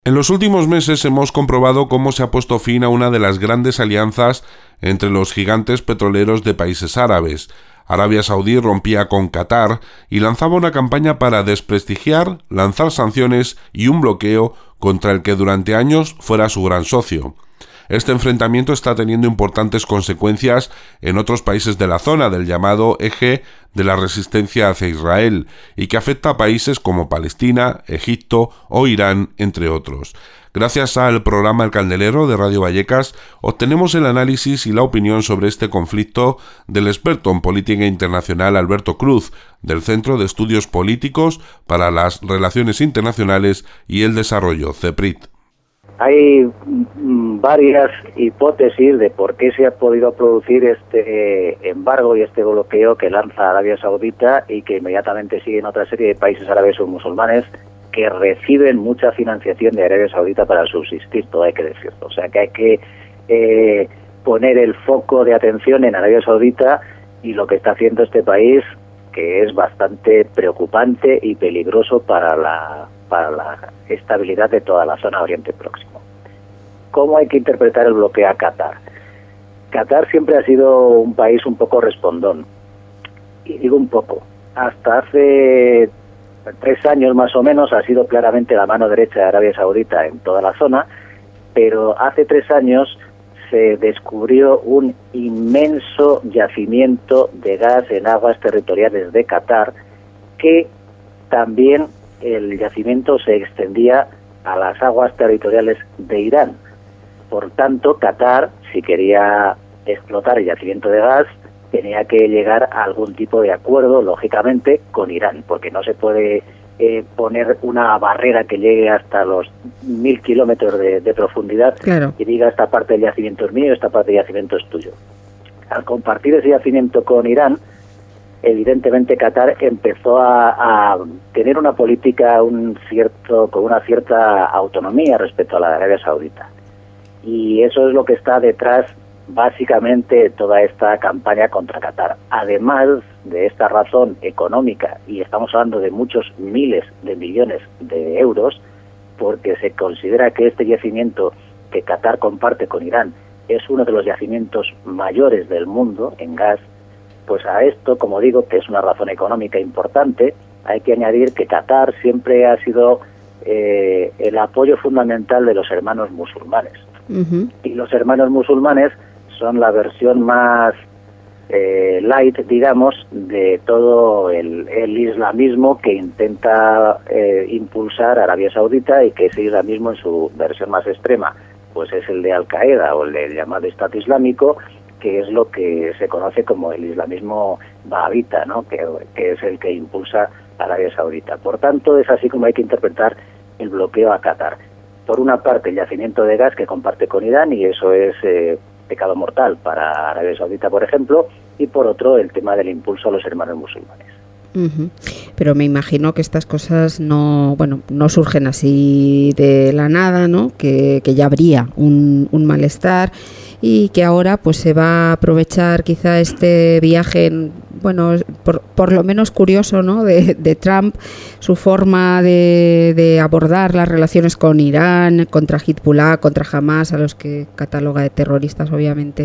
En los últimos meses hemos comprobado cómo se ha puesto fin a una de las grandes alianzas entre los gigantes petroleros de países árabes. Arabia Saudí rompía con Qatar y lanzaba una campaña para desprestigiar, lanzar sanciones y un bloqueo contra el que durante años fuera su gran socio. Este enfrentamiento está teniendo importantes consecuencias en otros países de la zona del llamado eje de la resistencia hacia Israel y que afecta a países como Palestina, Egipto o Irán, entre otros. Gracias al programa El Candelero de Radio Vallecas obtenemos el análisis y la opinión sobre este conflicto del experto en política internacional Alberto Cruz, del Centro de Estudios Políticos para las Relaciones Internacionales y el Desarrollo, CEPRIT. Hay varias hipótesis de por qué se ha podido producir este embargo y este bloqueo que lanza Arabia Saudita y que inmediatamente siguen otra serie de países árabes o musulmanes que reciben mucha financiación de Arabia Saudita para subsistir, todo hay que decirlo. O sea que hay que poner el foco de atención en Arabia Saudita y lo que está haciendo este país, que es bastante preocupante y peligroso para la estabilidad de toda la zona Oriente Próximo. ¿Cómo hay que interpretar el bloqueo a Qatar? Qatar siempre ha sido un país un poco respondón. Y digo un poco. Hasta hace 3 años más o menos ha sido claramente la mano derecha de Arabia Saudita en toda la zona, pero hace 3 años se descubrió un inmenso yacimiento de gas en aguas territoriales de Qatar, que también el yacimiento se extendía a las aguas territoriales de Irán. Por tanto, Qatar, si quería explotar el yacimiento de gas, tenía que llegar a algún tipo de acuerdo, lógicamente, con Irán, porque no se puede poner una barrera que llegue hasta los 1000 kilómetros de profundidad, claro, y diga esta parte del yacimiento es mío, esta parte del yacimiento es tuyo. Al compartir ese yacimiento con Irán, evidentemente Qatar empezó a tener una política con una cierta autonomía respecto a la de Arabia Saudita. Y eso es lo que está detrás, básicamente, de toda esta campaña contra Qatar. Además de esta razón económica, y estamos hablando de muchos miles de millones de euros, porque se considera que este yacimiento que Qatar comparte con Irán es uno de los yacimientos mayores del mundo en gas. Pues a esto, como digo, que es una razón económica importante, hay que añadir que Qatar siempre ha sido el apoyo fundamental de los hermanos musulmanes. Uh-huh. Y los hermanos musulmanes son la versión más light, digamos, de todo el islamismo que intenta impulsar Arabia Saudita, y que ese islamismo en su versión más extrema pues es el de Al-Qaeda o el del llamado Estado Islámico, que es lo que se conoce como el islamismo wahabita, ¿no? que es el que impulsa a Arabia Saudita. Por tanto, es así como hay que interpretar el bloqueo a Qatar. Por una parte, el yacimiento de gas que comparte con Irán, y eso es pecado mortal para Arabia Saudita, por ejemplo, y por otro, el tema del impulso a los hermanos musulmanes. Uh-huh. Pero me imagino que estas cosas no surgen así de la nada, ¿no? Que ya habría un malestar, y que ahora pues se va a aprovechar quizá este viaje, bueno, por lo menos curioso, ¿no? de Trump, su forma de abordar las relaciones con Irán, contra Hezbollah, contra Hamas, a los que cataloga de terroristas, obviamente,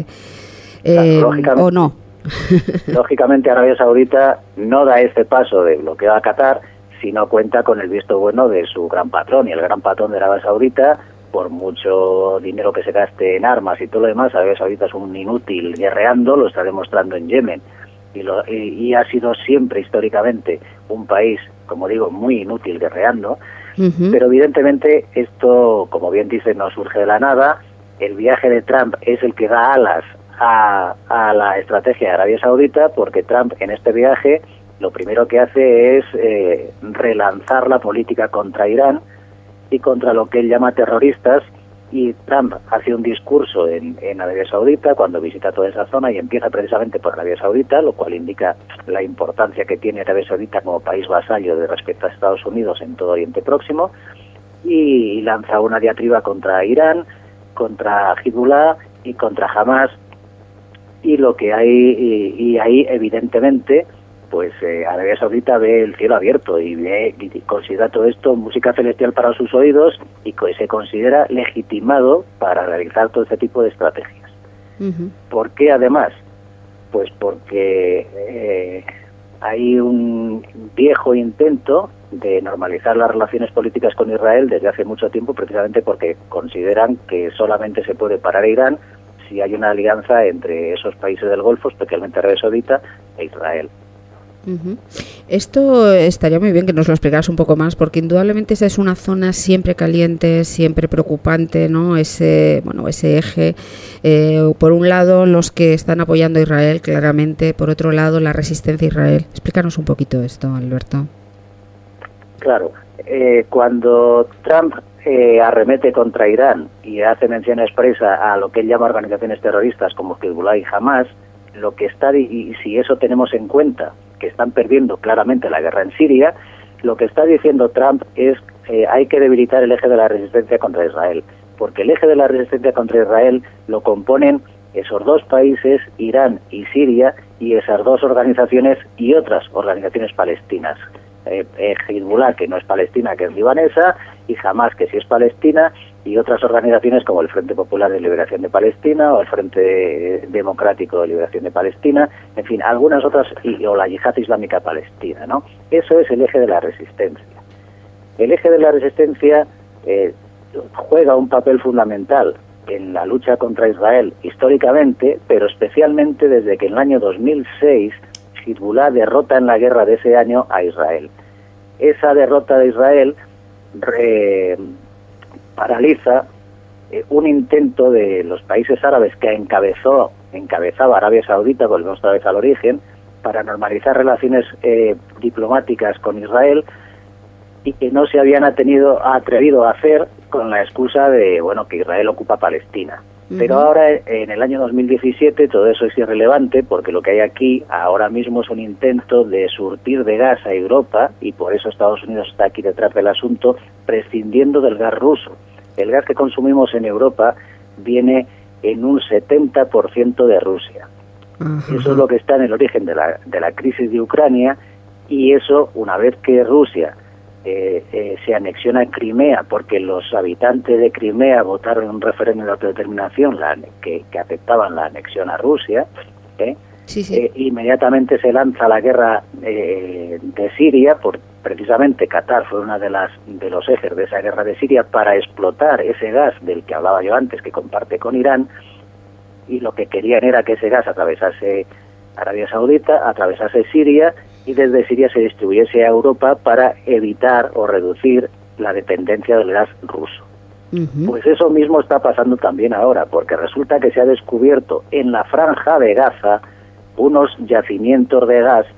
o no. Lógicamente, Arabia Saudita no da este paso de bloqueo a Qatar si no cuenta con el visto bueno de su gran patrón, y el gran patrón de Arabia Saudita, por mucho dinero que se gaste en armas y todo lo demás, Arabia Saudita es un inútil guerreando, lo está demostrando en Yemen, y ha sido siempre históricamente un país, como digo, muy inútil guerreando. Uh-huh. Pero evidentemente esto, como bien dice, no surge de la nada. El viaje de Trump es el que da alas a la estrategia de Arabia Saudita, porque Trump en este viaje lo primero que hace es relanzar la política contra Irán y contra lo que él llama terroristas, y Trump hace un discurso en Arabia Saudita cuando visita toda esa zona, y empieza precisamente por Arabia Saudita, lo cual indica la importancia que tiene Arabia Saudita como país vasallo de respecto a Estados Unidos en todo Oriente Próximo, y lanza una diatriba contra Irán, contra Hezbollah y contra Hamas, y lo que hay, y ahí evidentemente pues Arabia Saudita ve el cielo abierto y considera todo esto música celestial para sus oídos y se considera legitimado para realizar todo este tipo de estrategias. ¿Por qué además? Pues porque hay un viejo intento de normalizar las relaciones políticas con Israel desde hace mucho tiempo, precisamente porque consideran que solamente se puede parar a Irán si hay una alianza entre esos países del Golfo, especialmente Arabia Saudita e Israel. Esto estaría muy bien que nos lo explicaras un poco más, porque indudablemente esa es una zona siempre caliente, siempre preocupante, ¿no? Ese eje, por un lado los que están apoyando a Israel claramente, por otro lado la resistencia a Israel. Explícanos un poquito esto, Alberto. Claro, cuando Trump arremete contra Irán y hace mención expresa a lo que él llama organizaciones terroristas como Hezbollah y Hamas, lo que está, y si eso tenemos en cuenta que están perdiendo claramente la guerra en Siria, lo que está diciendo Trump es hay que debilitar el eje de la resistencia contra Israel, porque el eje de la resistencia contra Israel lo componen esos dos países, Irán y Siria, y esas dos organizaciones y otras organizaciones palestinas. Hezbollah, que no es palestina, que es libanesa, y Hamas, que sí es palestina, y otras organizaciones como el Frente Popular de Liberación de Palestina o el Frente Democrático de Liberación de Palestina, en fin, algunas otras, o la Yihad Islámica Palestina, ¿no? Eso es el eje de la resistencia. El eje de la resistencia juega un papel fundamental en la lucha contra Israel históricamente, pero especialmente desde que en el año 2006 Hezbollah derrota en la guerra de ese año a Israel. Esa derrota de Israel paraliza un intento de los países árabes que encabezaba Arabia Saudita, volvemos otra vez al origen, para normalizar relaciones diplomáticas con Israel, y que no se habían atrevido a hacer con la excusa de que Israel ocupa Palestina. Pero ahora, en el año 2017, todo eso es irrelevante, porque lo que hay aquí ahora mismo es un intento de surtir de gas a Europa, y por eso Estados Unidos está aquí detrás del asunto, prescindiendo del gas ruso. El gas que consumimos en Europa viene en un 70% de Rusia. Eso es lo que está en el origen de la crisis de Ucrania, y eso, una vez que Rusia se anexiona a Crimea, porque los habitantes de Crimea votaron en un referéndum de autodeterminación que aceptaban la anexión a Rusia, inmediatamente se lanza la guerra de Siria, precisamente Qatar fue una de los ejes de esa guerra de Siria para explotar ese gas del que hablaba yo antes, que comparte con Irán, y lo que querían era que ese gas atravesase Arabia Saudita, atravesase Siria, y desde Siria se distribuyese a Europa para evitar o reducir la dependencia del gas ruso. Pues eso mismo está pasando también ahora, porque resulta que se ha descubierto en la franja de Gaza unos yacimientos de gas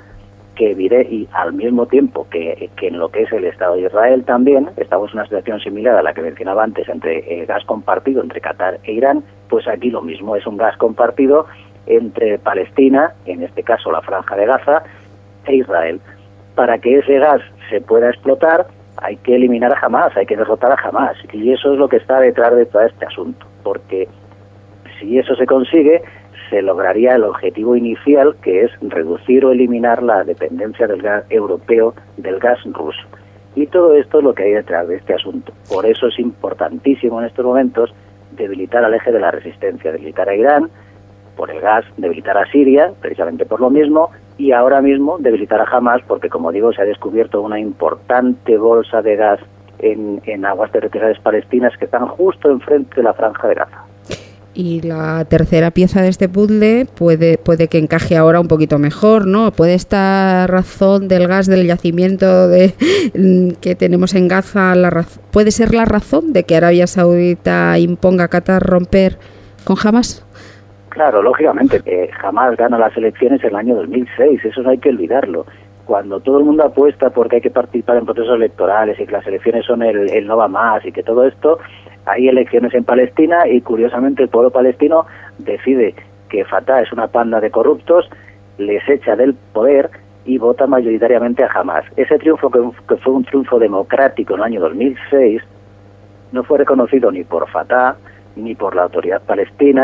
y al mismo tiempo que en lo que es el Estado de Israel también, estamos en una situación similar a la que mencionaba antes entre gas compartido entre Qatar e Irán, pues aquí lo mismo, es un gas compartido entre Palestina, en este caso la franja de Gaza, e Israel. Para que ese gas se pueda explotar hay que eliminar a Hamas, hay que derrotar a Hamas, y eso es lo que está detrás de todo este asunto, porque si eso se consigue, se lograría el objetivo inicial, que es reducir o eliminar la dependencia del gas europeo del gas ruso. Y todo esto es lo que hay detrás de este asunto. Por eso es importantísimo en estos momentos debilitar al eje de la resistencia, debilitar a Irán por el gas, debilitar a Siria, precisamente por lo mismo, y ahora mismo debilitar a Hamas, porque como digo, se ha descubierto una importante bolsa de gas en aguas territoriales palestinas que están justo enfrente de la franja de Gaza. Y la tercera pieza de este puzzle puede que encaje ahora un poquito mejor, ¿no? ¿Puede esta razón del gas del yacimiento que tenemos en Gaza, puede ser la razón de que Arabia Saudita imponga a Qatar romper con Hamas? Claro, lógicamente, Hamas gana las elecciones en el año 2006, eso no hay que olvidarlo. Cuando todo el mundo apuesta porque hay que participar en procesos electorales y que las elecciones son el no va más y que todo esto, hay elecciones en Palestina y curiosamente el pueblo palestino decide que Fatah es una panda de corruptos, les echa del poder y vota mayoritariamente a Hamas. Ese triunfo, que fue un triunfo democrático en el año 2006, no fue reconocido ni por Fatah, ni por la autoridad palestina,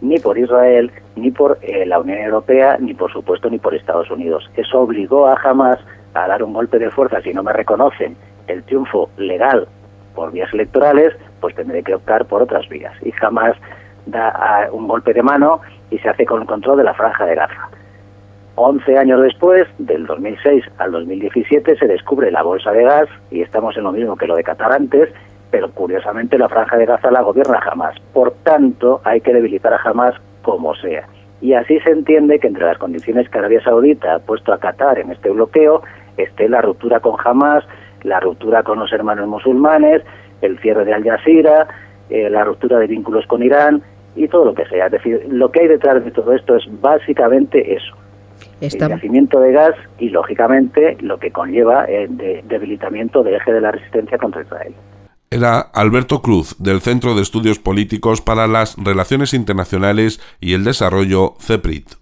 ni por Israel, ni por la Unión Europea, ni por supuesto ni por Estados Unidos. Eso obligó a Hamás a dar un golpe de fuerza. Si no me reconocen el triunfo legal por vías electorales, pues tendré que optar por otras vías. Y Hamás da un golpe de mano y se hace con el control de la Franja de Gaza. 11 años después, del 2006 al 2017, se descubre la bolsa de gas y estamos en lo mismo que lo de Qatar antes, pero curiosamente la Franja de Gaza la gobierna Hamás. Por tanto, hay que debilitar a Hamás como sea. Y así se entiende que entre las condiciones que Arabia Saudita ha puesto a Qatar en este bloqueo esté la ruptura con Hamás, la ruptura con los hermanos musulmanes, el cierre de Al Jazeera, la ruptura de vínculos con Irán y todo lo que sea. Es decir, lo que hay detrás de todo esto es básicamente eso. El yacimiento de gas y, lógicamente, lo que conlleva el debilitamiento del eje de la resistencia contra Israel. Era Alberto Cruz, del Centro de Estudios Políticos para las Relaciones Internacionales y el Desarrollo, CEPRIT.